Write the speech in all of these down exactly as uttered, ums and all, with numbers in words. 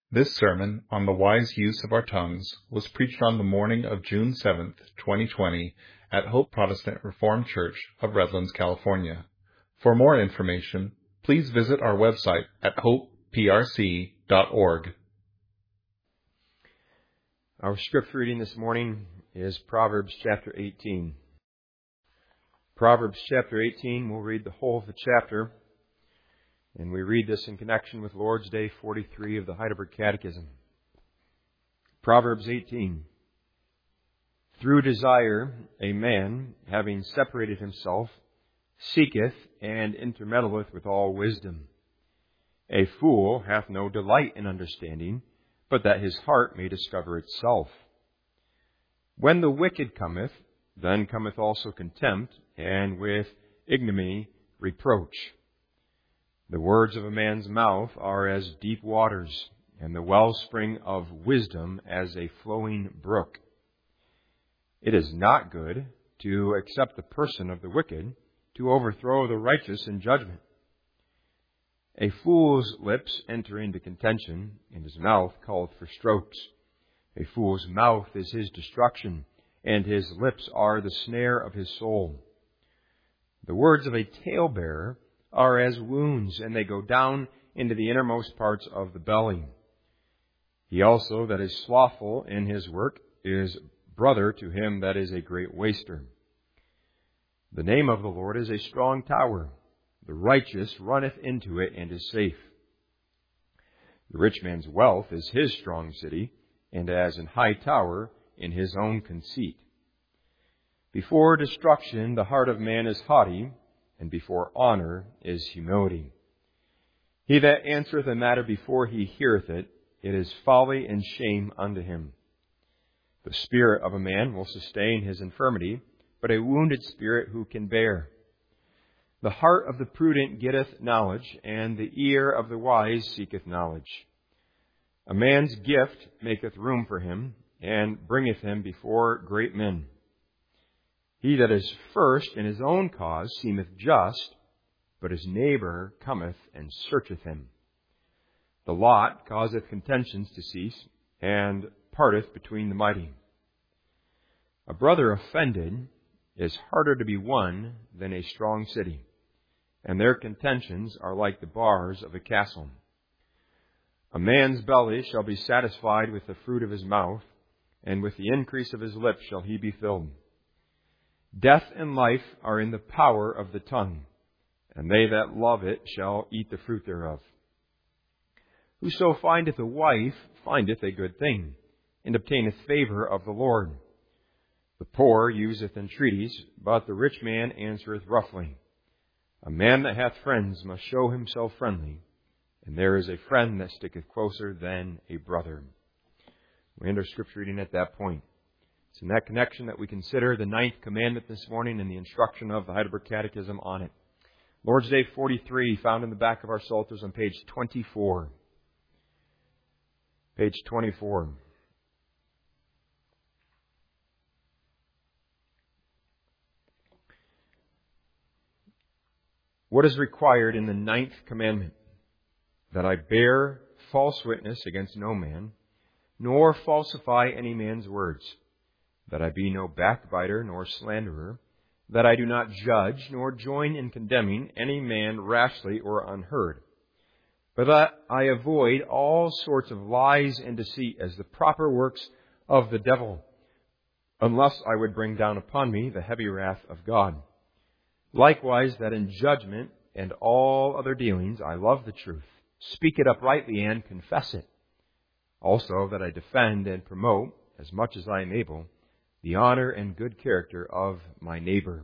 This sermon on the wise use of our tongues was preached on the morning of June seventh, twenty twenty, at Hope Protestant Reformed Church of Redlands, California. For more information, please visit our website at hope p r c dot org. Our scripture reading this morning is Proverbs chapter eighteen. Proverbs chapter eighteen, we'll read the whole of the chapter. And we read this in connection with Lord's Day forty-three of the Heidelberg Catechism. Proverbs eighteen. Through desire, a man, having separated himself, seeketh and intermeddleth with all wisdom. A fool hath no delight in understanding, but that his heart may discover itself. When the wicked cometh, then cometh also contempt, and with ignominy reproach. The words of a man's mouth are as deep waters, and the wellspring of wisdom as a flowing brook. It is not good to accept the person of the wicked, to overthrow the righteous in judgment. A fool's lips enter into contention, and his mouth calleth for strokes. A fool's mouth is his destruction, and his lips are the snare of his soul. The words of a talebearer are as wounds, and they go down into the innermost parts of the belly. He also that is slothful in his work is brother to him that is a great waster. The name of the Lord is a strong tower. The righteous runneth into it and is safe. The rich man's wealth is his strong city, and as an high tower in his own conceit. Before destruction the heart of man is haughty, and before honor is humility. He that answereth a matter before he heareth it, it is folly and shame unto him. The spirit of a man will sustain his infirmity, but a wounded spirit who can bear? The heart of the prudent getteth knowledge, and the ear of the wise seeketh knowledge. A man's gift maketh room for him, and bringeth him before great men. He that is first in his own cause seemeth just, but his neighbor cometh and searcheth him. The lot causeth contentions to cease, and parteth between the mighty. A brother offended is harder to be won than a strong city, and their contentions are like the bars of a castle. A man's belly shall be satisfied with the fruit of his mouth, and with the increase of his lips shall he be filled. Death and life are in the power of the tongue, and they that love it shall eat the fruit thereof. Whoso findeth a wife findeth a good thing, and obtaineth favor of the Lord. The poor useth entreaties, but the rich man answereth roughly. A man that hath friends must show himself friendly, and there is a friend that sticketh closer than a brother. We end our scripture reading at that point. It's in that connection that we consider the ninth commandment this morning and the instruction of the Heidelberg Catechism on it. Lord's Day forty-three, found in the back of our Psalters on page twenty-four. Page twenty-four. What is required in the ninth commandment? That I bear false witness against no man, nor falsify any man's words. That I be no backbiter nor slanderer, that I do not judge nor join in condemning any man rashly or unheard, but that I avoid all sorts of lies and deceit as the proper works of the devil, unless I would bring down upon me the heavy wrath of God. Likewise, that in judgment and all other dealings I love the truth, speak it uprightly and confess it. Also, that I defend and promote, as much as I am able, the honor and good character of my neighbor.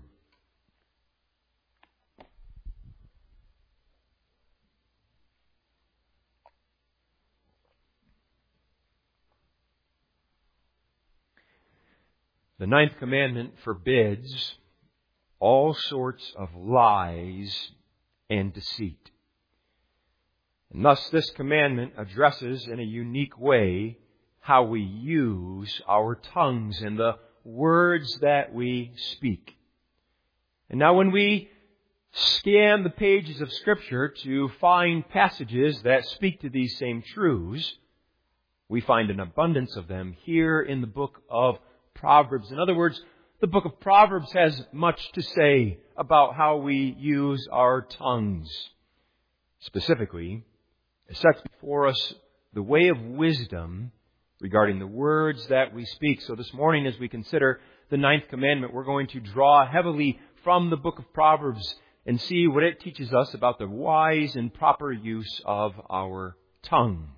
The ninth commandment forbids all sorts of lies and deceit. And thus this commandment addresses in a unique way how we use our tongues and the words that we speak. And now when we scan the pages of Scripture to find passages that speak to these same truths, we find an abundance of them here in the book of Proverbs. In other words, the book of Proverbs has much to say about how we use our tongues. Specifically, it sets before us the way of wisdom regarding the words that we speak. So this morning, as we consider the ninth commandment, we're going to draw heavily from the book of Proverbs and see what it teaches us about the wise and proper use of our tongue.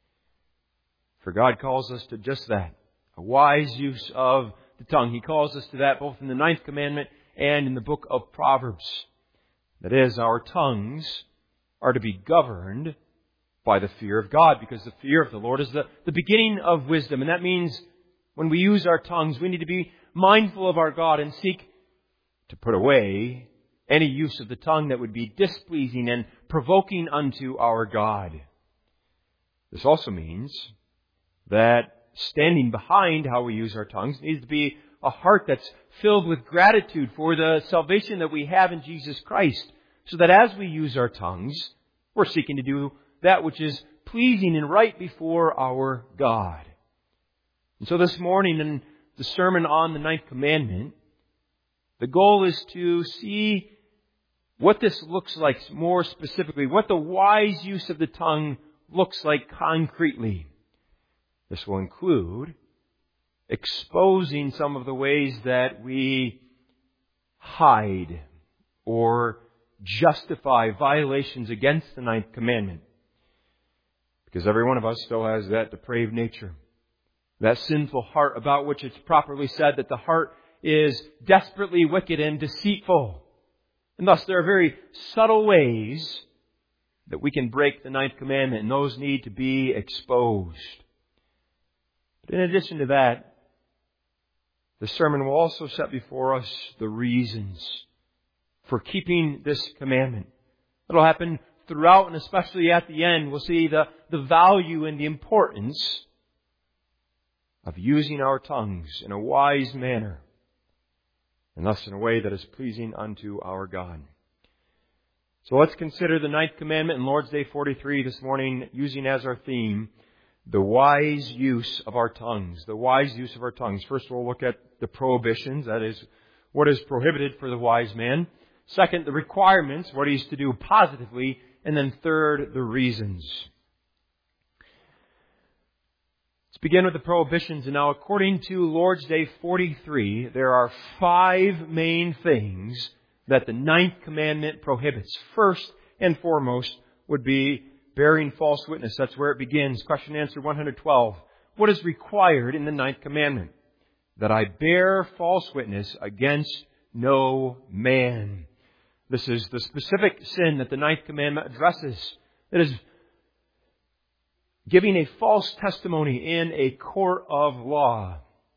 For God calls us to just that, a wise use of the tongue. He calls us to that both in the ninth commandment and in the book of Proverbs. That is, our tongues are to be governed by the fear of God, because the fear of the Lord is the, the beginning of wisdom. And that means when we use our tongues, we need to be mindful of our God and seek to put away any use of the tongue that would be displeasing and provoking unto our God. This also means that standing behind how we use our tongues needs to be a heart that's filled with gratitude for the salvation that we have in Jesus Christ, so that as we use our tongues, we're seeking to do that which is pleasing and right before our God. And so this morning in the sermon on the ninth commandment, the goal is to see what this looks like more specifically, what the wise use of the tongue looks like concretely. This will include exposing some of the ways that we hide or justify violations against the ninth commandment. Because every one of us still has that depraved nature, that sinful heart about which it's properly said that the heart is desperately wicked and deceitful. And thus there are very subtle ways that we can break the ninth commandment, and those need to be exposed. But in addition to that, the sermon will also set before us the reasons for keeping this commandment. It'll happen throughout, and especially at the end, we'll see the, the value and the importance of using our tongues in a wise manner, and thus in a way that is pleasing unto our God. So let's consider the ninth commandment in Lord's Day forty-three this morning, using as our theme the wise use of our tongues. The wise use of our tongues. First, we'll look at the prohibitions, that is, what is prohibited for the wise man. Second, the requirements, what he is to do positively. And then third, the reasons. Let's begin with the prohibitions. And now, according to Lord's Day forty-three, there are five main things that the ninth commandment prohibits. First and foremost would be bearing false witness. That's where it begins. Question and answer one hundred twelve. What is required in the ninth commandment? That I bear false witness against no man. This is the specific sin that the ninth commandment addresses. It is giving a false testimony in a court of law.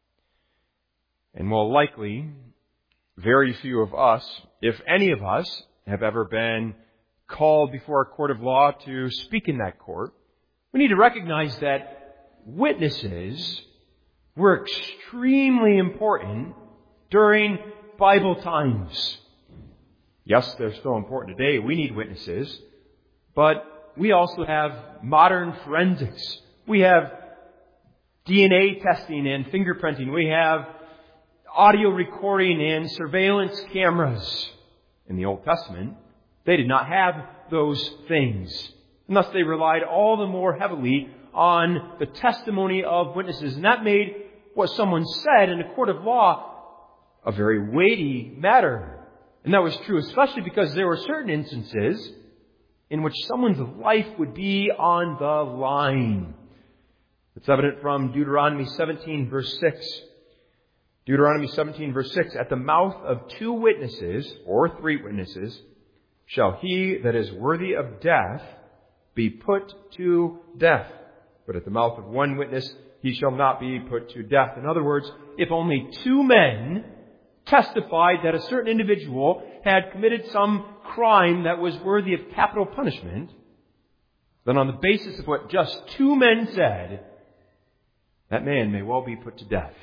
And well, likely, very few of us, if any of us, have ever been called before a court of law to speak in that court. We need to recognize that witnesses were extremely important during Bible times. Yes, they're still important today. We need witnesses. But we also have modern forensics. We have D N A testing and fingerprinting. We have audio recording and surveillance cameras. In the Old Testament, they did not have those things. And thus they relied all the more heavily on the testimony of witnesses. And that made what someone said in a court of law a very weighty matter. And that was true especially because there were certain instances in which someone's life would be on the line. It's evident from Deuteronomy seventeen, verse six. Deuteronomy seventeen, verse six. At the mouth of two witnesses, or three witnesses, shall he that is worthy of death be put to death. But at the mouth of one witness he shall not be put to death. In other words, if only two men testified that a certain individual had committed some crime that was worthy of capital punishment, then on the basis of what just two men said, that man may well be put to death.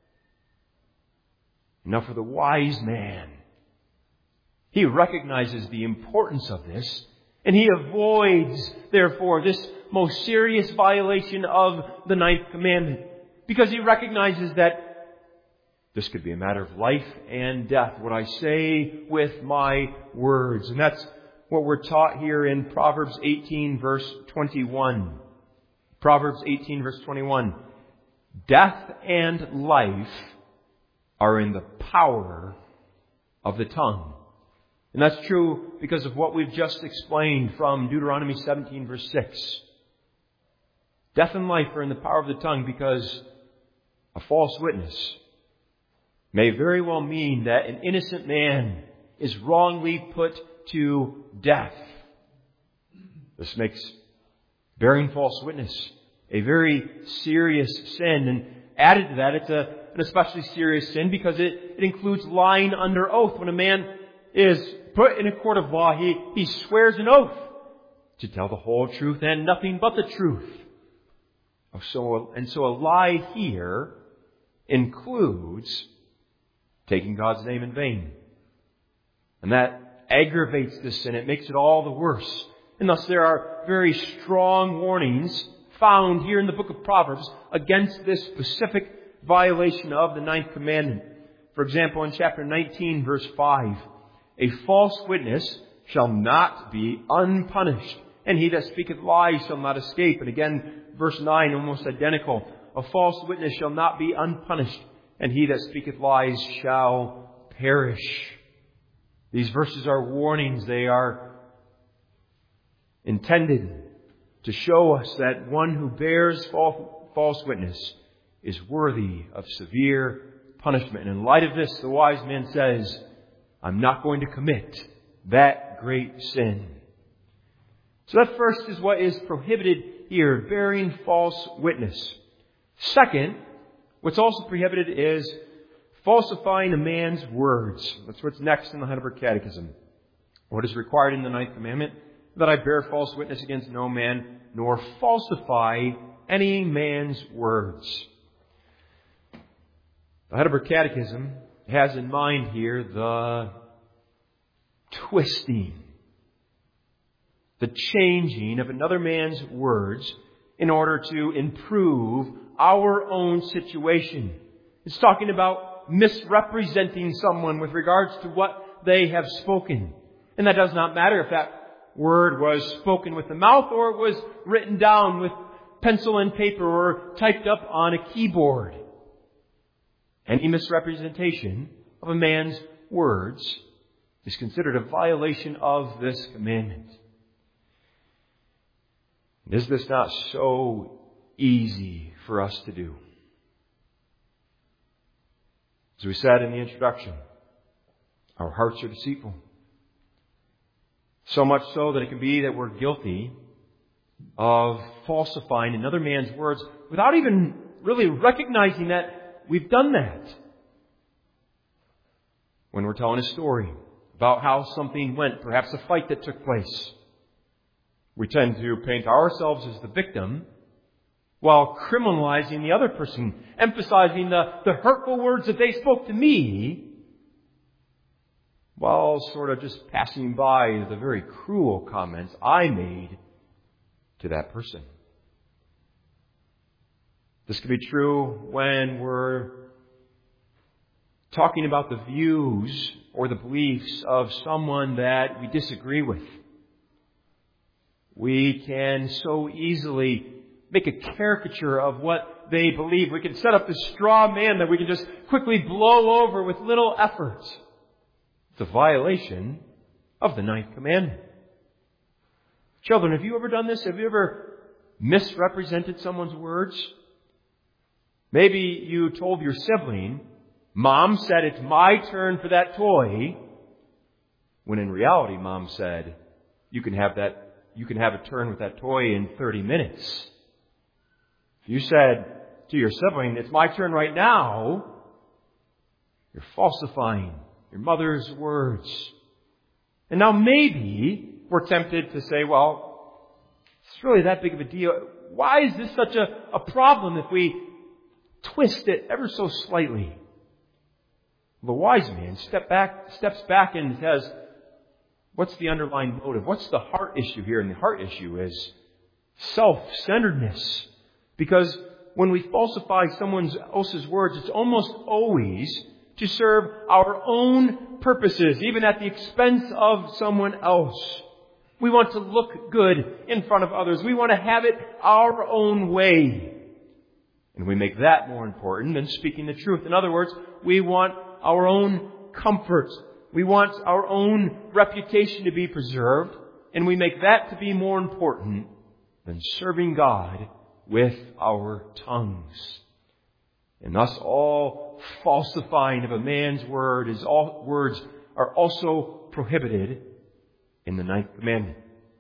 Now for the wise man, he recognizes the importance of this, And he avoids, therefore, this most serious violation of the ninth commandment, because he recognizes that this could be a matter of life and death, what I say with my words. And that's what we're taught here in Proverbs eighteen, verse twenty-one. Proverbs eighteen, verse twenty-one. Death and life are in the power of the tongue. And that's true because of what we've just explained from Deuteronomy seventeen, verse six. Death and life are in the power of the tongue, because a false witness may very well mean that an innocent man is wrongly put to death. This makes bearing false witness a very serious sin. And added to that, it's a, an especially serious sin because it, it includes lying under oath. When a man is put in a court of law, he, he swears an oath to tell the whole truth and nothing but the truth. So, and so a lie here includes taking God's name in vain. And that aggravates this sin. It makes it all the worse. And thus there are very strong warnings found here in the book of Proverbs against this specific violation of the ninth commandment. For example, in chapter nineteen, verse five, a false witness shall not be unpunished, and he that speaketh lies shall not escape. And again, verse nine, almost identical. A false witness shall not be unpunished, and he that speaketh lies shall perish. These verses are warnings. They are intended to show us that one who bears false witness is worthy of severe punishment. And in light of this, the wise man says, I'm not going to commit that great sin. So that first is what is prohibited here, bearing false witness. Second, what's also prohibited is falsifying a man's words. That's what's next in the Heidelberg Catechism. What is required in the ninth commandment? That I bear false witness against no man, nor falsify any man's words. The Heidelberg Catechism has in mind here the twisting, the changing of another man's words in order to improve our own situation. It's talking about misrepresenting someone with regards to what they have spoken. And that does not matter if that word was spoken with the mouth or it was written down with pencil and paper or typed up on a keyboard. Any misrepresentation of a man's words is considered a violation of this commandment. Is this not so easy for us to do? As we said in the introduction, our hearts are deceitful. So much so that it can be that we're guilty of falsifying another man's words without even really recognizing that we've done that. When we're telling a story about how something went, perhaps a fight that took place, we tend to paint ourselves as the victim while criminalizing the other person, emphasizing the, the hurtful words that they spoke to me, while sort of just passing by the very cruel comments I made to that person. This could be true when we're talking about the views or the beliefs of someone that we disagree with. We can so easily make a caricature of what they believe. We can set up this straw man that we can just quickly blow over with little effort. It's a violation of the ninth commandment. Children, have you ever done this? Have you ever misrepresented someone's words? Maybe you told your sibling, Mom said it's my turn for that toy, when in reality Mom said, you can have that You can have a turn with that toy in thirty minutes. If you said to your sibling, it's my turn right now, you're falsifying your mother's words. And now maybe we're tempted to say, well, it's really that big of a deal. Why is this such a, a problem if we twist it ever so slightly? The wise man step back, steps back and says, What's the underlying motive? What's the heart issue here? And the heart issue is self-centeredness. Because when we falsify someone else's words, it's almost always to serve our own purposes, even at the expense of someone else. We want to look good in front of others. We want to have it our own way. And we make that more important than speaking the truth. In other words, we want our own comfort. We want our own reputation to be preserved. And we make that to be more important than serving God with our tongues. And thus all falsifying of a man's word is all words are also prohibited in the ninth commandment.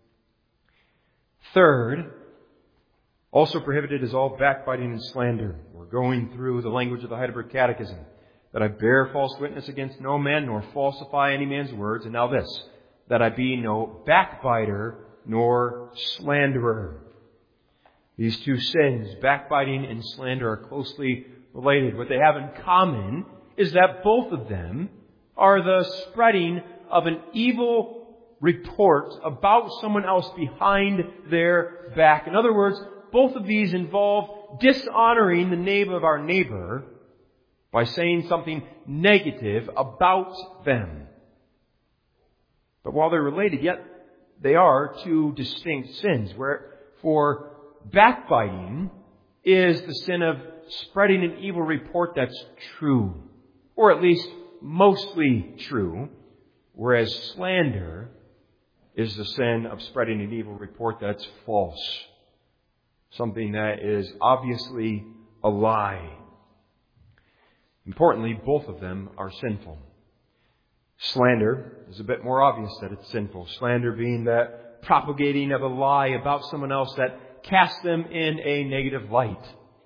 Third, also prohibited is all backbiting and slander. We're going through the language of the Heidelberg Catechism. That I bear false witness against no man, nor falsify any man's words. And now this, that I be no backbiter, nor slanderer. These two sins, backbiting and slander, are closely related. What they have in common is that both of them are the spreading of an evil report about someone else behind their back. In other words, both of these involve dishonoring the name of our neighbor by saying something negative about them. But while they're related, yet they are two distinct sins. Where for backbiting is the sin of spreading an evil report that's true, or at least mostly true, whereas slander is the sin of spreading an evil report that's false, something that is obviously a lie. Importantly, both of them are sinful. Slander is a bit more obvious that it's sinful. Slander being that propagating of a lie about someone else that casts them in a negative light.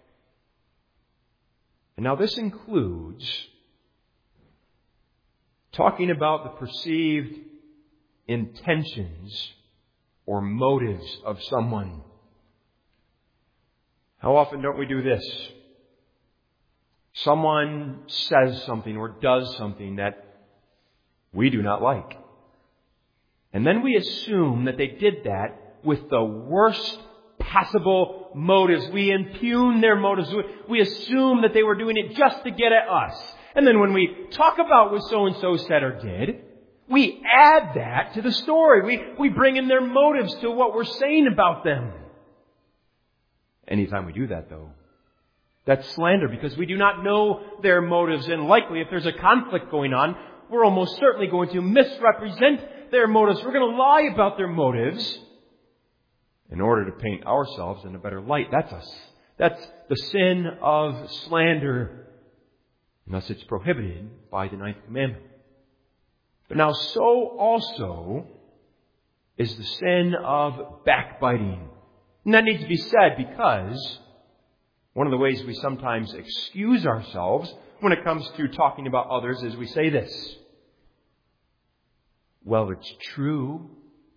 And now this includes talking about the perceived intentions or motives of someone. How often don't we do this? Someone says something or does something that we do not like. And then we assume that they did that with the worst possible motives. We impugn their motives. We assume that they were doing it just to get at us. And then when we talk about what so-and-so said or did, we add that to the story. We, we bring in their motives to what we're saying about them. Anytime we do that, though, that's slander because we do not know their motives. And likely, if there's a conflict going on, we're almost certainly going to misrepresent their motives. We're going to lie about their motives in order to paint ourselves in a better light. That's us. That's the sin of slander. And thus it's prohibited by the ninth commandment. But now so also is the sin of backbiting. And that needs to be said because one of the ways we sometimes excuse ourselves when it comes to talking about others is we say this. Well, it's true.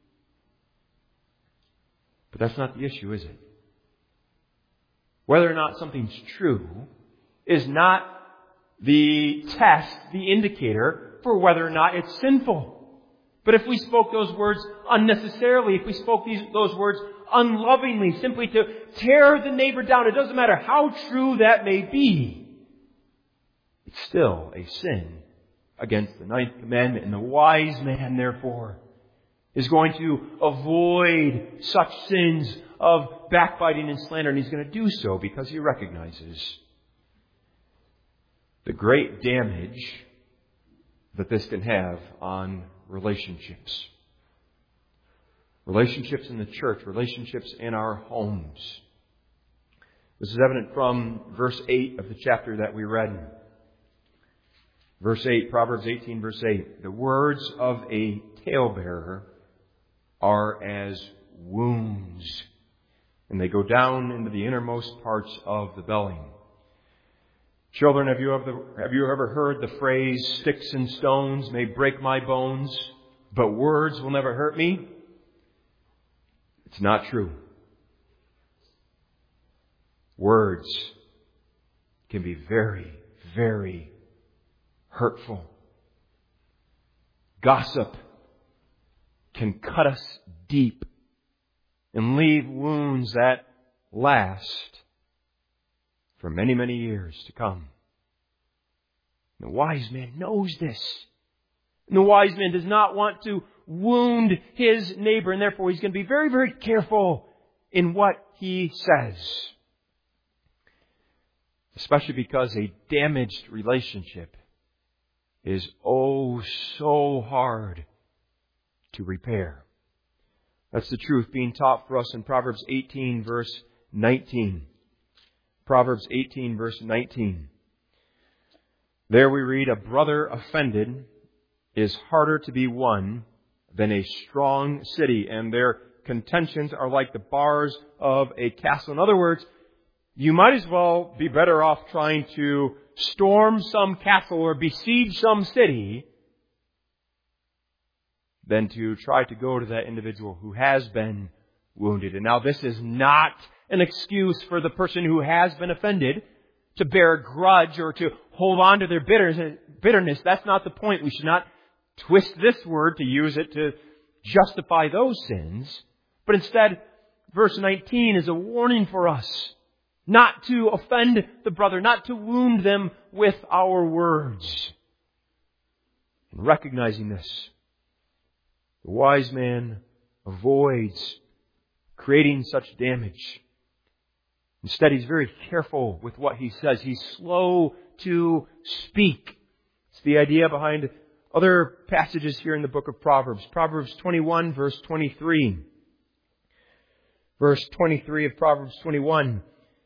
But that's not the issue, is it? Whether or not something's true is not the test, the indicator for whether or not it's sinful. But if we spoke those words unnecessarily, if we spoke these, those words unlovingly, simply to tear the neighbor down, it doesn't matter how true that may be, it's still a sin against the ninth commandment. And the wise man, therefore, is going to avoid such sins of backbiting and slander. And he's going to do so because he recognizes the great damage that this can have on relationships. Relationships in the church, relationships in our homes. This is evident from verse eight of the chapter that we read. Verse eight, Proverbs eighteen, verse eight. The words of a talebearer are as wounds, and they go down into the innermost parts of the belly. Children, have you ever, have you ever heard the phrase, sticks and stones may break my bones, but words will never hurt me? It's not true. Words can be very, very hurtful. Gossip can cut us deep and leave wounds that last for many, many years to come. The wise man knows this. And the wise man does not want to wound his neighbor, and therefore he's going to be very, very careful in what he says. Especially because a damaged relationship is oh so hard to repair. That's the truth being taught for us in Proverbs eighteen, verse nineteen. Proverbs eighteen, verse nineteen. There we read, a brother offended is harder to be won than a strong city, and their contentions are like the bars of a castle. In other words, you might as well be better off trying to storm some castle or besiege some city than to try to go to that individual who has been wounded. And now this is not an excuse for the person who has been offended to bear a grudge or to hold on to their bitterness. That's not the point. We should not twist this word to use it to justify those sins. But instead, verse nineteen is a warning for us not to offend the brother, not to wound them with our words. And recognizing this, the wise man avoids creating such damage. Instead, he's very careful with what he says. He's slow to speak. It's the idea behind other passages here in the book of Proverbs. Proverbs twenty-one, verse twenty-three. Verse twenty-three of Proverbs twenty-one.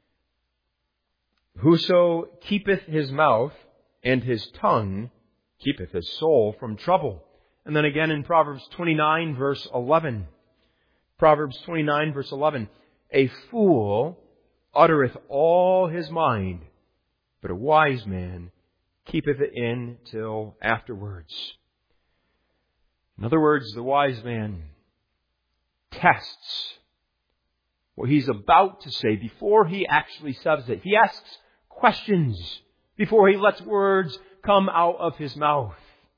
Whoso keepeth his mouth and his tongue keepeth his soul from trouble. And then again in Proverbs twenty-nine, verse eleven. Proverbs twenty-nine, verse eleven. A fool uttereth all his mind, but a wise man keepeth it in till afterwards. In other words, the wise man tests what he's about to say before he actually says it. He asks questions before he lets words come out of his mouth.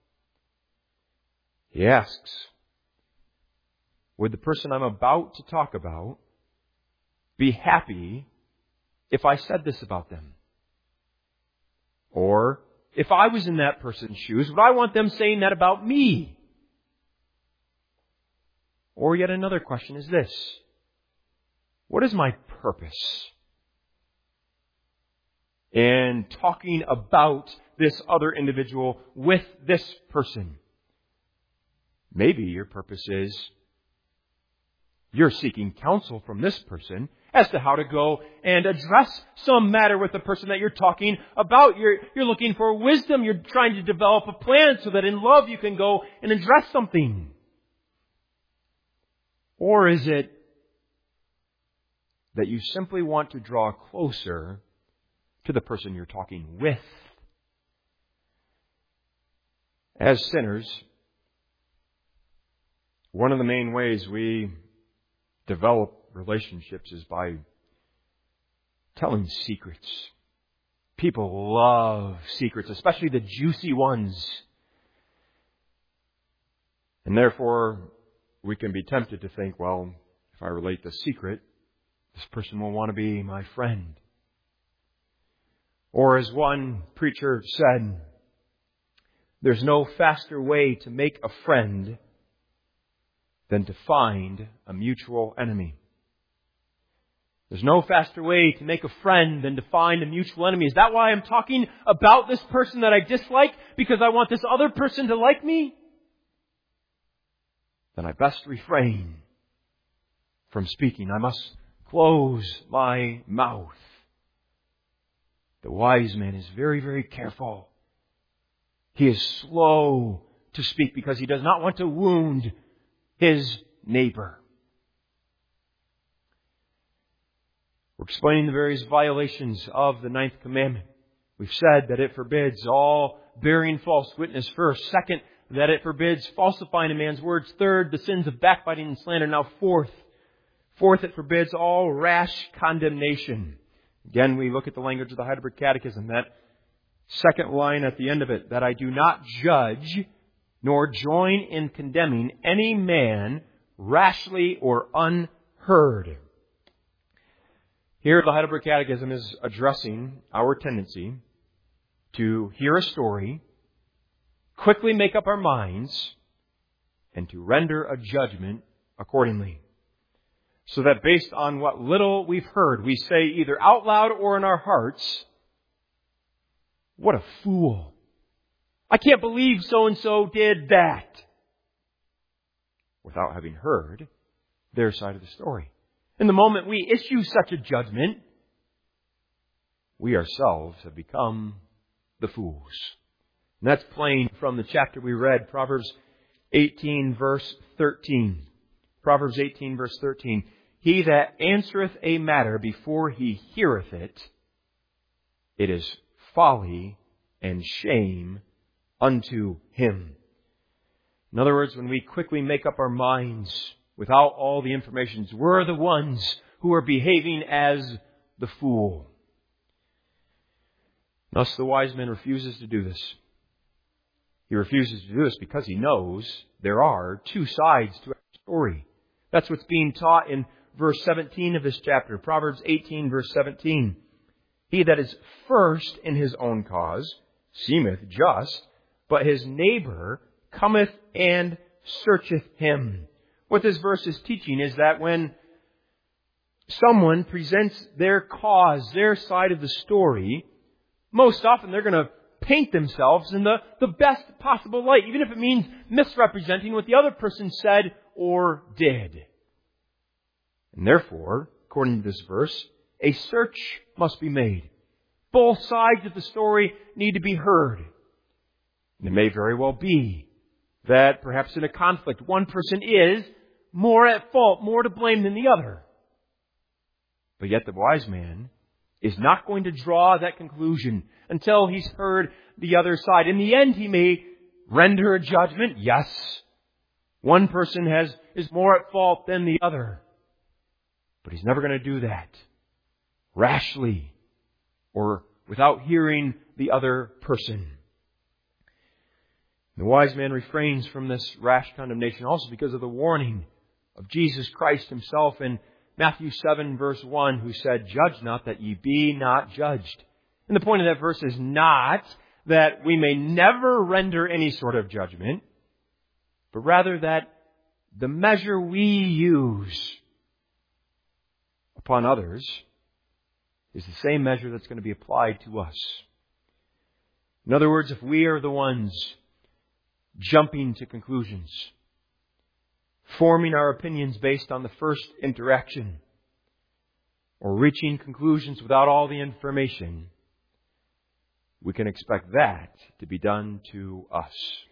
He asks, would the person I'm about to talk about be happy if I said this about them? Or, if I was in that person's shoes, would I want them saying that about me? Or yet another question is this: what is my purpose in talking about this other individual with this person? Maybe your purpose is you're seeking counsel from this person as to how to go and address some matter with the person that you're talking about. You're, you're looking for wisdom. You're trying to develop a plan so that in love you can go and address something. Or is it that you simply want to draw closer to the person you're talking with? As sinners, one of the main ways we develop relationships is by telling secrets. People love secrets, especially the juicy ones. And therefore, we can be tempted to think, well, if I relate the secret, this person will want to be my friend. Or as one preacher said, there's no faster way to make a friend than to find a mutual enemy. There's no faster way to make a friend than to find a mutual enemy. Is that why I'm talking about this person that I dislike? Because I want this other person to like me? Then I best refrain from speaking. I must close my mouth. The wise man is very, very careful. He is slow to speak because he does not want to wound his neighbor. We're explaining the various violations of the ninth commandment. We've said that it forbids all bearing false witness first. Second, that it forbids falsifying a man's words. Third, the sins of backbiting and slander. Now fourth, fourth, it forbids all rash condemnation. Again, we look at the language of the Heidelberg Catechism, that second line at the end of it, that I do not judge nor join in condemning any man rashly or unheard. Here, the Heidelberg Catechism is addressing our tendency to hear a story, quickly make up our minds, and to render a judgment accordingly. So that based on what little we've heard, we say either out loud or in our hearts, "What a fool. I can't believe so-and-so did that," without having heard their side of the story. In the moment we issue such a judgment, we ourselves have become the fools. And that's plain from the chapter we read, Proverbs eighteen, verse thirteen. Proverbs eighteen, verse thirteen. "He that answereth a matter before he heareth it, it is folly and shame unto him." In other words, when we quickly make up our minds without all the information, we're the ones who are behaving as the fool. Thus the wise man refuses to do this. He refuses to do this because he knows there are two sides to our story. That's what's being taught in verse seventeen of this chapter, Proverbs eighteen, verse seventeen. "He that is first in his own cause seemeth just, but his neighbor cometh and searcheth him." What this verse is teaching is that when someone presents their cause, their side of the story, most often they're going to paint themselves in the, the best possible light, even if it means misrepresenting what the other person said or did. And therefore, according to this verse, a search must be made. Both sides of the story need to be heard. And it may very well be that perhaps in a conflict, one person is more at fault, more to blame than the other. But yet the wise man is not going to draw that conclusion until he's heard the other side. In the end, he may render a judgment. Yes, one person has is more at fault than the other. But he's never going to do that rashly or without hearing the other person. The wise man refrains from this rash condemnation also because of the warning of Jesus Christ himself in Matthew seven, verse one, who said, "Judge not that ye be not judged." And the point of that verse is not that we may never render any sort of judgment, but rather that the measure we use upon others is the same measure that's going to be applied to us. In other words, if we are the ones jumping to conclusions, forming our opinions based on the first interaction, or reaching conclusions without all the information, we can expect that to be done to us.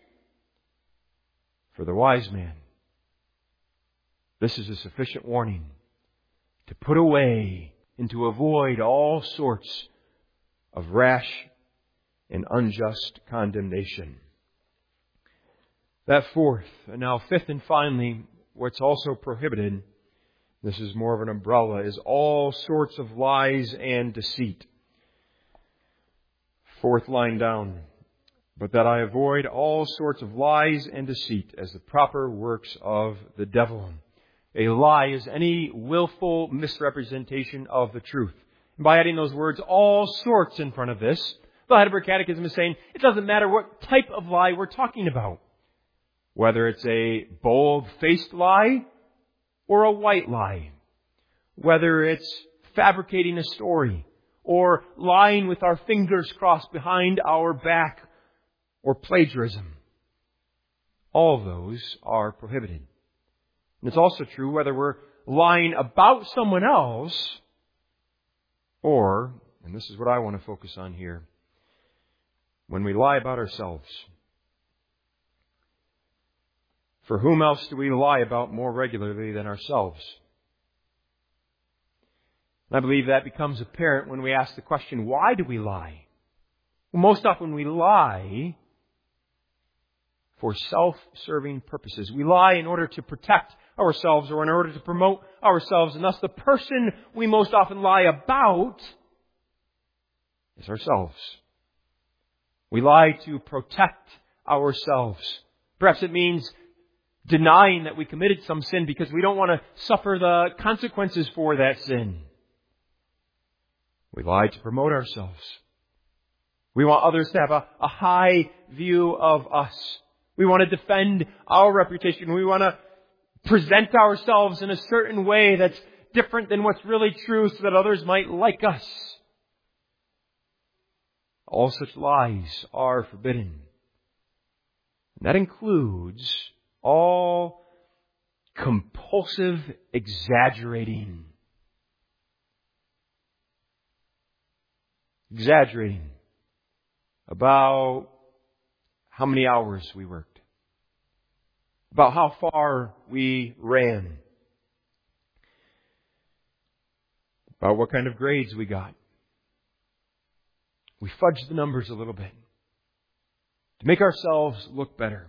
For the wise man, this is a sufficient warning to put away and to avoid all sorts of rash and unjust condemnation. That fourth, and now fifth and finally, what's also prohibited, this is more of an umbrella, is all sorts of lies and deceit. Fourth line down. "But that I avoid all sorts of lies and deceit as the proper works of the devil." A lie is any willful misrepresentation of the truth. And by adding those words, "all sorts," in front of this, the Heidelberg Catechism is saying it doesn't matter what type of lie we're talking about. Whether it's a bold-faced lie or a white lie. Whether it's fabricating a story or lying with our fingers crossed behind our back or plagiarism. All of those are prohibited. And it's also true whether we're lying about someone else or, and this is what I want to focus on here, when we lie about ourselves. For whom else do we lie about more regularly than ourselves? And I believe that becomes apparent when we ask the question, why do we lie? Well, most often we lie for self-serving purposes. We lie in order to protect ourselves or in order to promote ourselves. And thus the person we most often lie about is ourselves. We lie to protect ourselves Perhaps it means denying that we committed some sin because we don't want to suffer the consequences for that sin. We lie to promote ourselves. We want others to have a, a high view of us. We want to defend our reputation. We want to present ourselves in a certain way that's different than what's really true so that others might like us. All such lies are forbidden. And that includes all compulsive exaggerating. Exaggerating about how many hours we worked, about how far we ran, about what kind of grades we got. We fudge the numbers a little bit to make ourselves look better.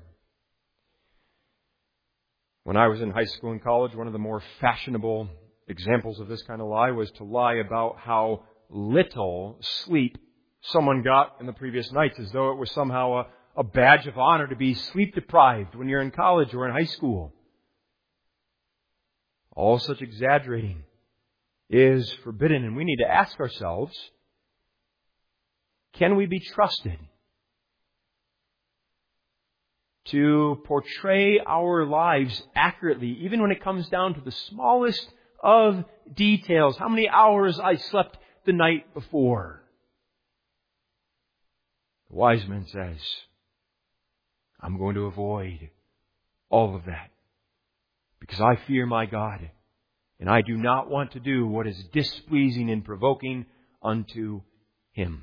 When I was in high school and college, one of the more fashionable examples of this kind of lie was to lie about how little sleep someone got in the previous nights, as though it was somehow a, a badge of honor to be sleep deprived when you're in college or in high school. All such exaggerating is forbidden, and we need to ask ourselves, can we be trusted to portray our lives accurately, even when it comes down to the smallest of details? How many hours I slept the night before? The wise man says, I'm going to avoid all of that because I fear my God and I do not want to do what is displeasing and provoking unto Him.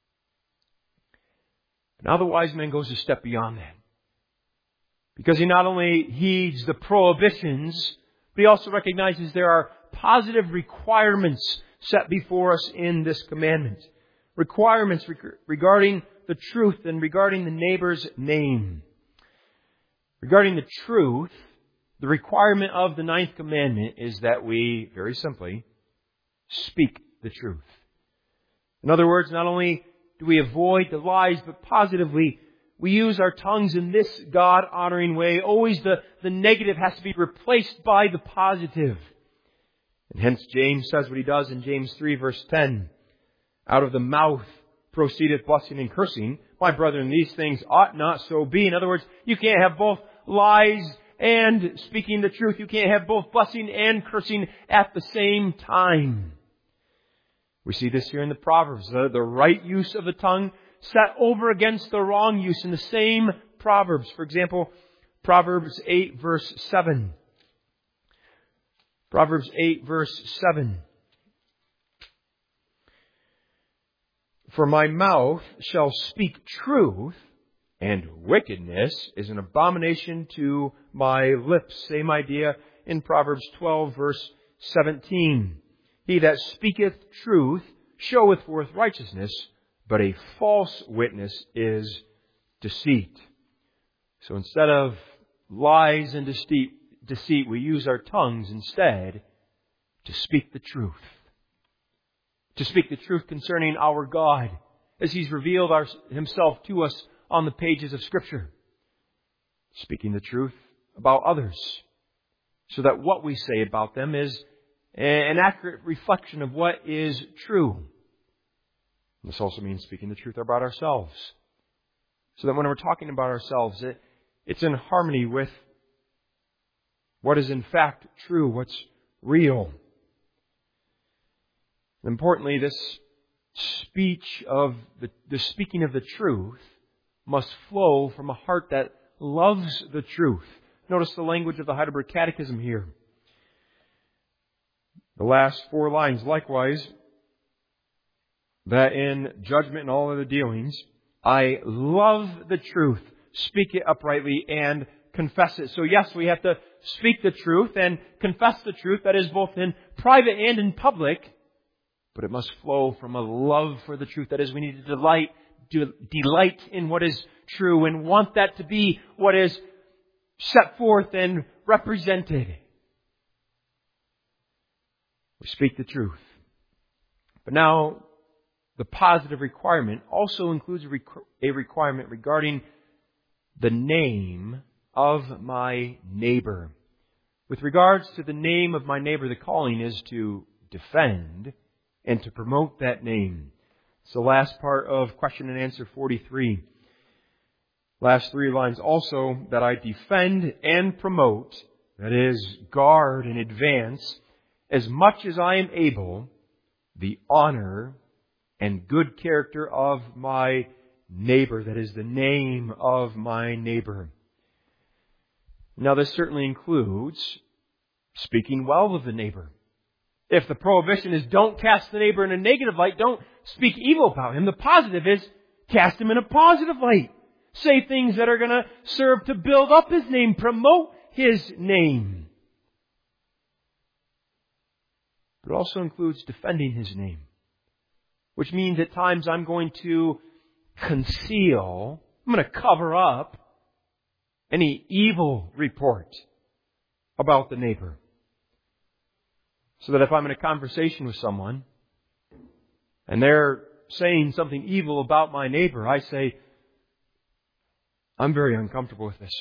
Now the wise man goes a step beyond that, because he not only heeds the prohibitions, but he also recognizes there are positive requirements set before us in this commandment. Requirements reg- regarding the truth and regarding the neighbor's name. Regarding the truth, the requirement of the ninth commandment is that we, very simply, speak the truth. In other words, not only do we avoid the lies, but positively, we use our tongues in this God-honoring way. Always the, the negative has to be replaced by the positive. And hence James says what he does in James three verse ten. Out of the mouth proceedeth blessing and cursing. My brethren, these things ought not so be. In other words, you can't have both lies and speaking the truth. You can't have both blessing and cursing at the same time. We see this here in the Proverbs. The, the right use of the tongue set over against the wrong use in the same Proverbs. For example, Proverbs eight verse seven. Proverbs eight verse seven. For my mouth shall speak truth, and wickedness is an abomination to my lips. Same idea in Proverbs twelve verse seventeen. He that speaketh truth showeth forth righteousness, but a false witness is deceit. So instead of lies and deceit, deceit, we use our tongues instead to speak the truth. To speak the truth concerning our God as He's revealed our, Himself to us on the pages of Scripture. Speaking the truth about others so that what we say about them is an accurate reflection of what is true. This also means speaking the truth about ourselves, so that when we're talking about ourselves, it, it's in harmony with what is in fact true, what's real. And importantly, this speech of the, the speaking of the truth must flow from a heart that loves the truth. Notice the language of the Heidelberg Catechism here. The last four lines, likewise, that in judgment and all other dealings, I love the truth, speak it uprightly, and confess it. So yes, we have to speak the truth and confess the truth, that is both in private and in public, but it must flow from a love for the truth. That is, we need to delight, to delight in what is true and want that to be what is set forth and represented. We speak the truth. But now, the positive requirement also includes a, requ- a requirement regarding the name of my neighbor. With regards to the name of my neighbor, the calling is to defend and to promote that name. It's the last part of question and answer forty-three. Last three lines also, that I defend and promote, that is, guard and advance, as much as I am able, the honor and good character of my neighbor, that is, the name of my neighbor. Now, this certainly includes speaking well of the neighbor. If the prohibition is don't cast the neighbor in a negative light, don't speak evil about him, the positive is cast him in a positive light. Say things that are going to serve to build up his name, promote his name. But it also includes defending his name, which means at times I'm going to conceal, I'm going to cover up any evil report about the neighbor. So that if I'm in a conversation with someone and they're saying something evil about my neighbor, I say, I'm very uncomfortable with this.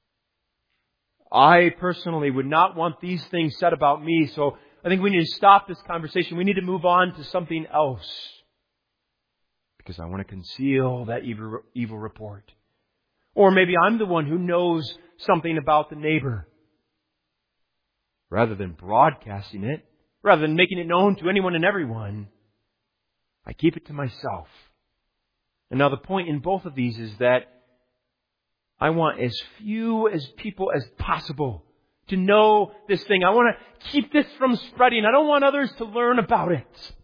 I personally would not want these things said about me, so I think we need to stop this conversation. We need to move on to something else. Because I want to conceal that evil, evil report. Or maybe I'm the one who knows something about the neighbor. Rather than broadcasting it, rather than making it known to anyone and everyone, I keep it to myself. And now the point in both of these is that I want as few as people as possible to know this thing. I want to keep this from spreading. I don't want others to learn about it.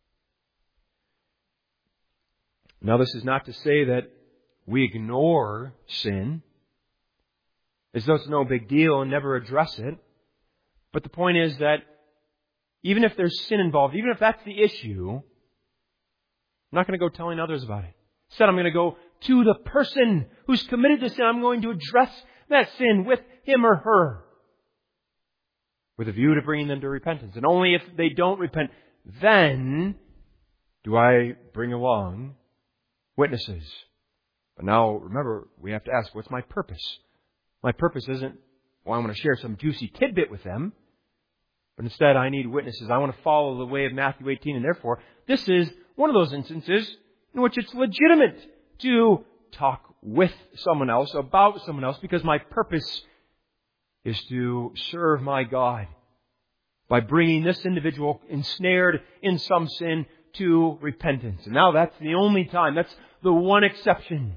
Now, this is not to say that we ignore sin, as though it's no big deal and never address it. But the point is that even if there's sin involved, even if that's the issue, I'm not going to go telling others about it. Instead, I'm going to go to the person who's committed to sin. I'm going to address that sin with him or her with a view to bringing them to repentance. And only if they don't repent, then do I bring along witnesses. But now, remember, we have to ask, what's my purpose? My purpose isn't, well, I want to share some juicy tidbit with them. But instead, I need witnesses. I want to follow the way of Matthew eighteen. And therefore, this is one of those instances in which it's legitimate to talk with someone else, about someone else, because my purpose is to serve my God by bringing this individual ensnared in some sin to repentance. And now that's the only time, that's the one exception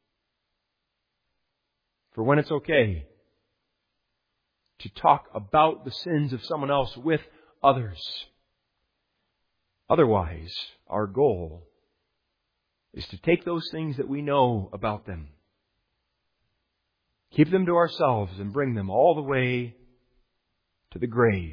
for when it's okay to talk about the sins of someone else with others. Otherwise, our goal is to take those things that we know about them, keep them to ourselves, and bring them all the way to the grave.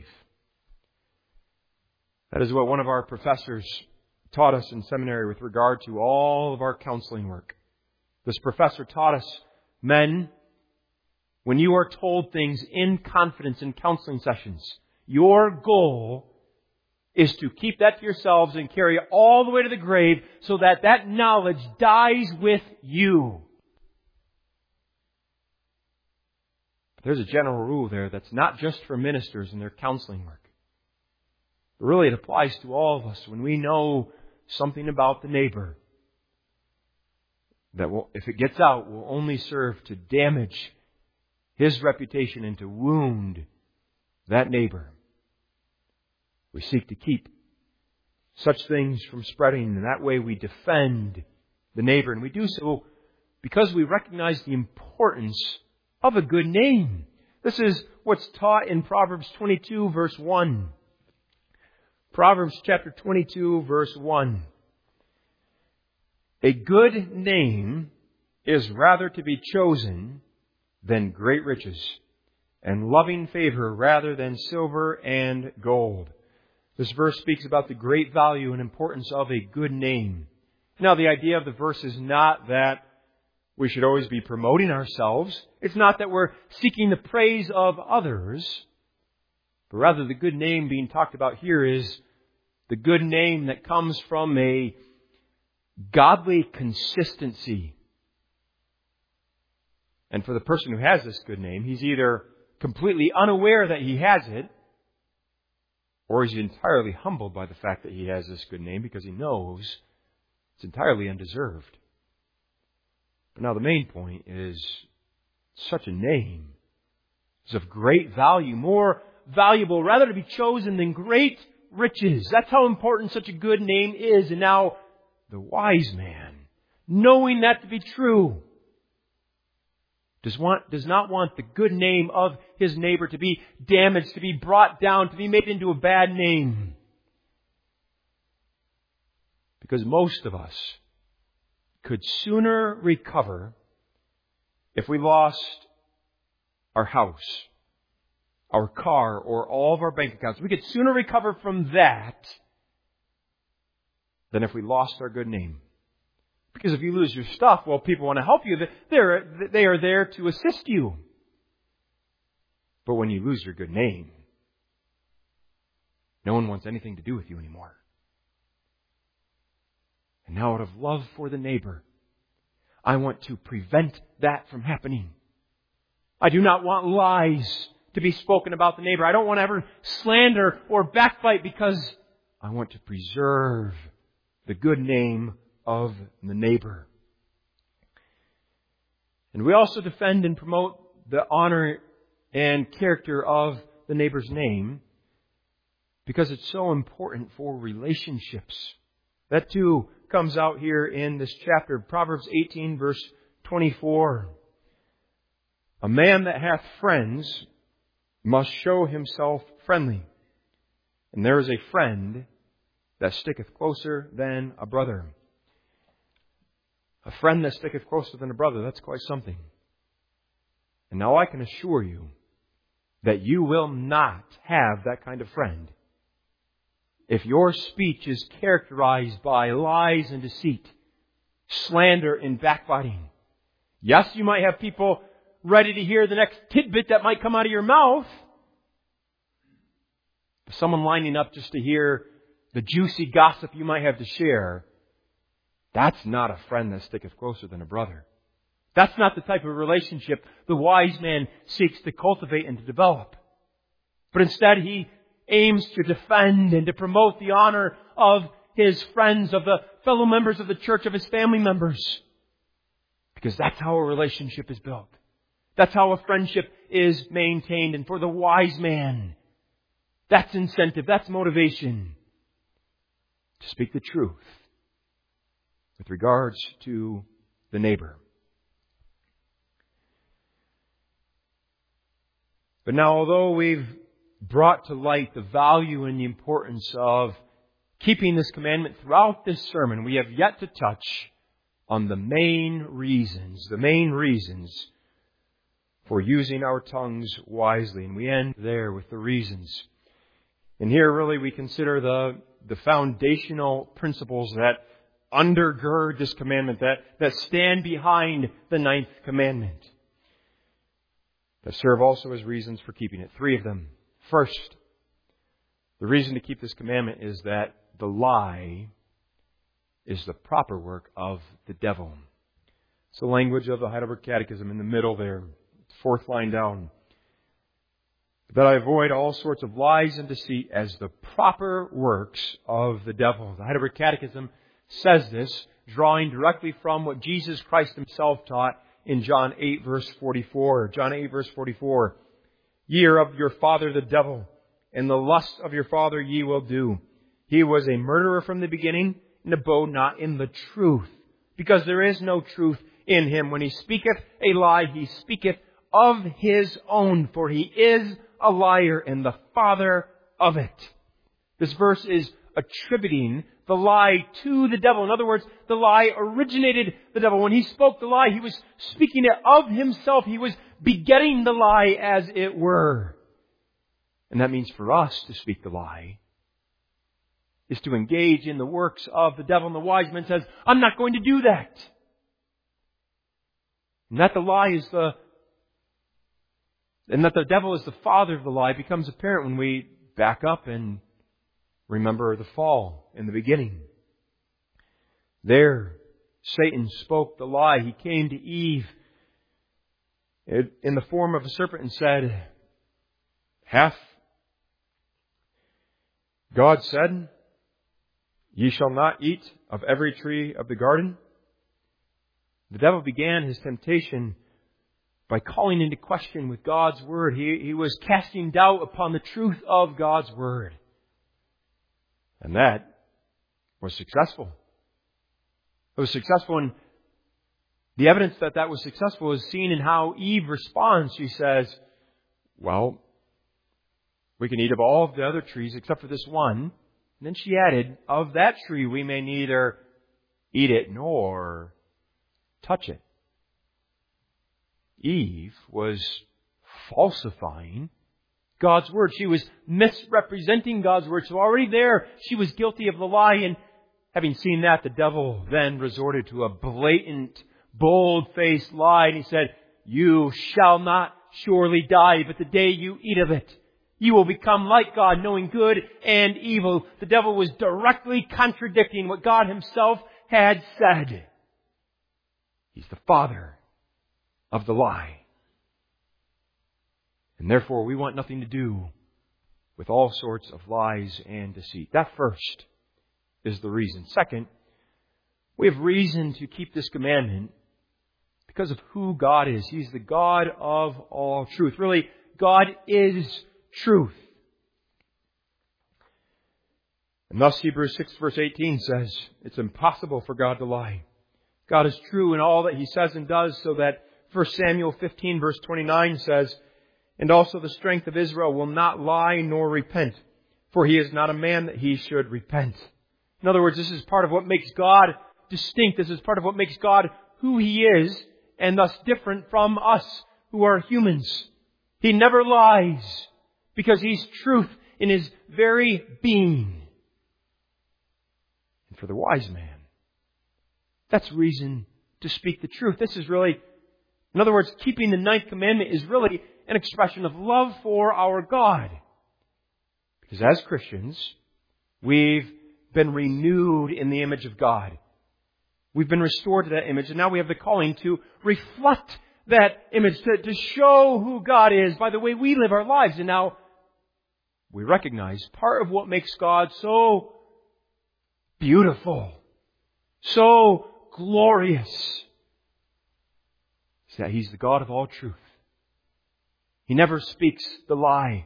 That is what one of our professors taught us in seminary with regard to all of our counseling work. This professor taught us, men, when you are told things in confidence in counseling sessions, your goal is to keep that to yourselves and carry it all the way to the grave so that that knowledge dies with you. But there's a general rule there that's not just for ministers and their counseling work. But really, it applies to all of us when we know something about the neighbor that will, if it gets out, will only serve to damage his reputation and to wound that neighbor. We seek to keep such things from spreading, and that way we defend the neighbor. And we do so because we recognize the importance of a good name. This is what's taught in Proverbs twenty-two, verse one. Proverbs chapter twenty-two, verse one. A good name is rather to be chosen than great riches, and loving favor rather than silver and gold. This verse speaks about the great value and importance of a good name. Now, the idea of the verse is not that we should always be promoting ourselves. It's not that we're seeking the praise of others. But rather, the good name being talked about here is the good name that comes from a godly consistency. And for the person who has this good name, he's either completely unaware that he has it, or he's entirely humbled by the fact that he has this good name because he knows it's entirely undeserved. But now the main point is such a name is of great value, more valuable, rather to be chosen than great riches. That's how important such a good name is. And now the wise man, knowing that to be true, does want, does not want the good name of his neighbor to be damaged, to be brought down, to be made into a bad name. Because most of us could sooner recover if we lost our house, our car, or all of our bank accounts. We could sooner recover from that than if we lost our good name. Because if you lose your stuff, well, people want to help you. They're, they are there to assist you. But when you lose your good name, no one wants anything to do with you anymore. And now out of love for the neighbor, I want to prevent that from happening. I do not want lies to be spoken about the neighbor. I don't want to ever slander or backbite because I want to preserve the good name of the neighbor. And we also defend and promote the honor and character of the neighbor's name because it's so important for relationships. That too comes out here in this chapter, Proverbs eighteen, verse twenty-four. A man that hath friends must show himself friendly, and there is a friend that sticketh closer than a brother. A friend that sticketh closer than a brother, that's quite something. And now I can assure you that you will not have that kind of friend if your speech is characterized by lies and deceit, slander and backbiting. Yes, you might have people ready to hear the next tidbit that might come out of your mouth. Someone lining up just to hear the juicy gossip you might have to share. That's not a friend that sticketh closer than a brother. That's not the type of relationship the wise man seeks to cultivate and to develop. But instead he aims to defend and to promote the honor of his friends, of the fellow members of the church, of his family members. Because that's how a relationship is built. That's how a friendship is maintained. And for the wise man, that's incentive, that's motivation to speak the truth with regards to the neighbor. But now, although we've brought to light the value and the importance of keeping this commandment throughout this sermon, we have yet to touch on the main reasons, the main reasons for using our tongues wisely. And we end there with the reasons. And here really we consider the, the foundational principles that undergird this commandment, that, that stand behind the ninth commandment, that serve also as reasons for keeping it. Three of them. First, the reason to keep this commandment is that the lie is the proper work of the devil. It's the language of the Heidelberg Catechism in the middle there, fourth line down. That I avoid all sorts of lies and deceit as the proper works of the devil. The Heidelberg Catechism says this, drawing directly from what Jesus Christ Himself taught in John eight, verse forty-four. John eight, verse forty-four. Ye are of your father the devil, and the lust of your father ye will do. He was a murderer from the beginning, and abode not in the truth, because there is no truth in him. When he speaketh a lie, he speaketh of his own, for he is a liar and the father of it. This verse is attributing the lie to the devil. In other words, the lie originated the devil. When he spoke the lie, he was speaking it of himself. He was begetting the lie, as it were. And that means for us to speak the lie is to engage in the works of the devil. And the wise man says, I'm not going to do that. And that the lie is the And that the devil is the father of the lie becomes apparent when we back up and remember the fall in the beginning. There, Satan spoke the lie. He came to Eve it in the form of a serpent and said, "Hath God said, ye shall not eat of every tree of the garden?" The devil began his temptation by calling into question with God's Word. He, he was casting doubt upon the truth of God's Word. And that was successful. It was successful, and the evidence that that was successful is seen in how Eve responds. She says, "Well, we can eat of all of the other trees except for this one." And then she added, "Of that tree we may neither eat it nor touch it." Eve was falsifying God's Word. She was misrepresenting God's Word. So already there, she was guilty of the lie. And having seen that, the devil then resorted to a blatant, bold-faced lie. And he said, "You shall not surely die, but the day you eat of it, you will become like God, knowing good and evil." The devil was directly contradicting what God Himself had said. He's the father of the lie. And therefore, we want nothing to do with all sorts of lies and deceit. That first is the reason. Second, we have reason to keep this commandment because of who God is. He's the God of all truth. Really, God is truth. And thus Hebrews six verse eighteen says, it's impossible for God to lie. God is true in all that He says and does, so that First Samuel fifteen verse twenty-nine says, "And also the strength of Israel will not lie nor repent, for He is not a man that He should repent." In other words, this is part of what makes God distinct. This is part of what makes God who He is, and thus different from us who are humans. He never lies, because He's truth in His very being. And for the wise man, that's reason to speak the truth. This is really, in other words, keeping the ninth commandment is really an expression of love for our God. Because as Christians, we've been renewed in the image of God. We've been restored to that image, and now we have the calling to reflect that image, to, to show who God is by the way we live our lives. And now we recognize part of what makes God so beautiful, so glorious, is that He's the God of all truth. He never speaks the lie.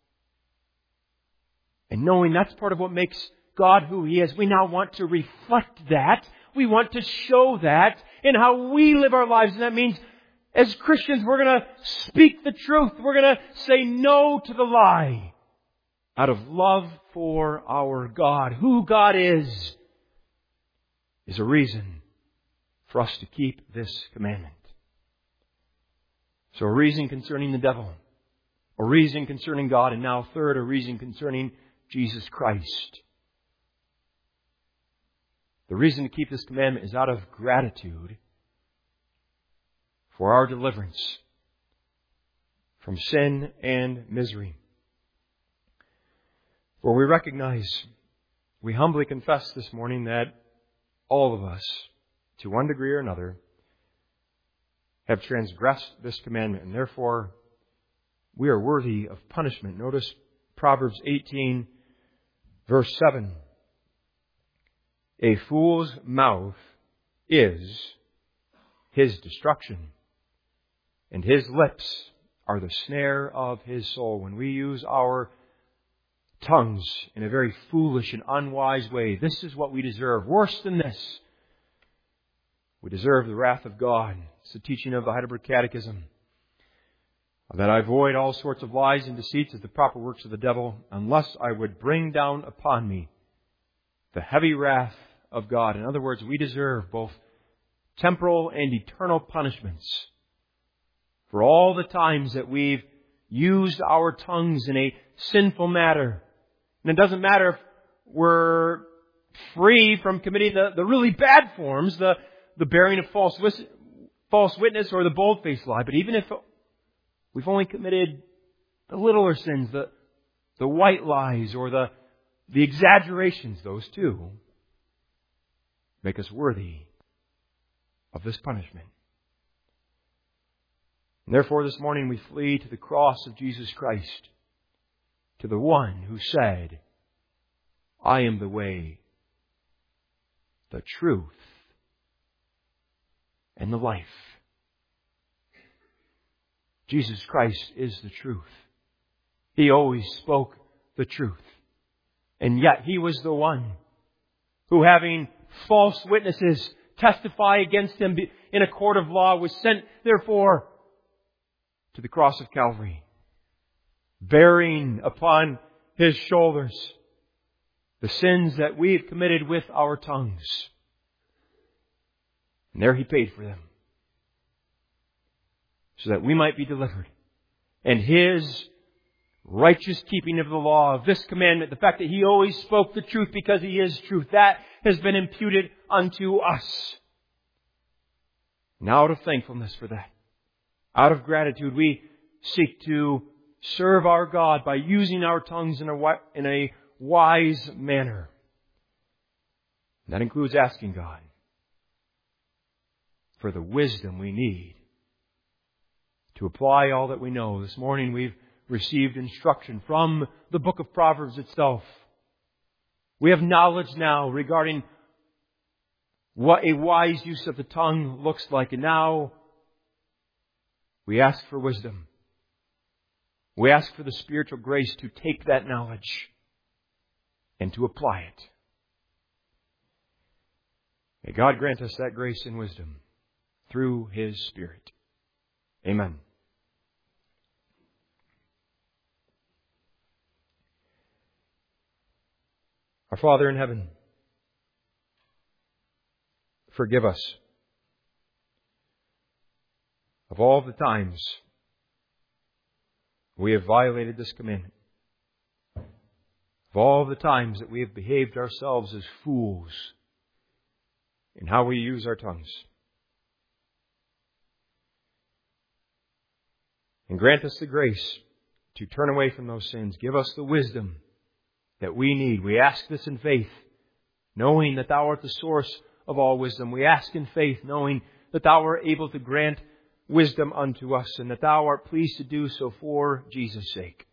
And knowing that's part of what makes God who He is, we now want to reflect that. We want to show that in how we live our lives. And that means, as Christians, we're going to speak the truth. We're going to say no to the lie out of love for our God. Who God is, is a reason for us to keep this commandment. So a reason concerning the devil, a reason concerning God, and now third, a reason concerning Jesus Christ. The reason to keep this commandment is out of gratitude for our deliverance from sin and misery. For we recognize, we humbly confess this morning that all of us, to one degree or another, have transgressed this commandment, and therefore we are worthy of punishment. Notice Proverbs eighteen, verse seven. "A fool's mouth is his destruction, and his lips are the snare of his soul." When we use our tongues in a very foolish and unwise way, this is what we deserve. Worse than this, we deserve the wrath of God. It's the teaching of the Heidelberg Catechism, that I avoid all sorts of lies and deceits as the proper works of the devil, unless I would bring down upon me the heavy wrath of God. In other words, we deserve both temporal and eternal punishments for all the times that we've used our tongues in a sinful manner. And it doesn't matter if we're free from committing the, the really bad forms, the, the bearing of false, false witness or the bold-faced lie. But even if we've only committed the littler sins, the, the white lies or the, the exaggerations, those two make us worthy of this punishment. And therefore this morning we flee to the cross of Jesus Christ, to the one who said, I am the way, the truth, and the life. Jesus Christ is the truth. He always spoke the truth. And yet He was the one who, having false witnesses testify against Him in a court of law, was sent, therefore, to the cross of Calvary, bearing upon His shoulders the sins that we have committed with our tongues. And there He paid for them, so that we might be delivered. And His righteous keeping of the law, of this commandment, the fact that He always spoke the truth because He is truth, that has been imputed unto us. Now, out of thankfulness for that, out of gratitude, we seek to serve our God by using our tongues in a, in a wise manner. And that includes asking God for the wisdom we need to apply all that we know. This morning we've received instruction from the book of Proverbs itself. We have knowledge now regarding what a wise use of the tongue looks like. And now we ask for wisdom. We ask for the spiritual grace to take that knowledge and to apply it. May God grant us that grace and wisdom through His Spirit. Amen. Our Father in heaven, forgive us of all the times we have violated this commandment, of all the times that we have behaved ourselves as fools in how we use our tongues. And grant us the grace to turn away from those sins. Give us the wisdom that we need. We ask this in faith, knowing that Thou art the source of all wisdom. We ask in faith, knowing that Thou art able to grant wisdom unto us, and that Thou art pleased to do so for Jesus' sake.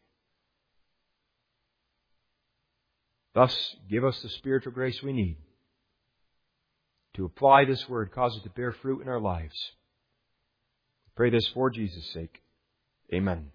Thus, give us the spiritual grace we need to apply this word, cause it to bear fruit in our lives. We pray this for Jesus' sake. Amen.